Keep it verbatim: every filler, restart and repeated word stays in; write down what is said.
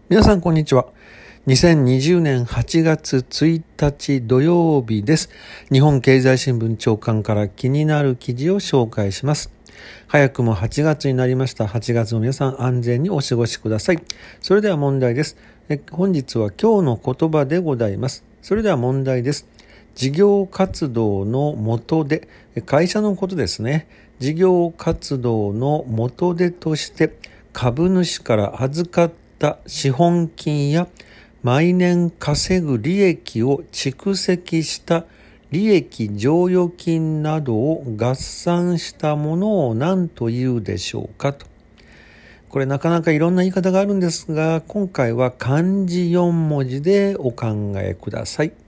皆さんこんにちは。にせんにじゅうねんはちがつついたち土曜日です。日本経済新聞長官から気になる記事を紹介します。早くもはちがつになりました。はちがつも皆さん安全にお過ごしください。それでは問題です。え本日は今日の言葉でございます。それでは問題です。事業活動の下で、会社のことですね。事業活動の下でとして株主から預かった資本金や毎年稼ぐ利益を蓄積した利益剰余金などを合算したものを何というでしょうかと。これなかなかいろんな言い方があるんですが、今回は漢字よんもじでお考えください。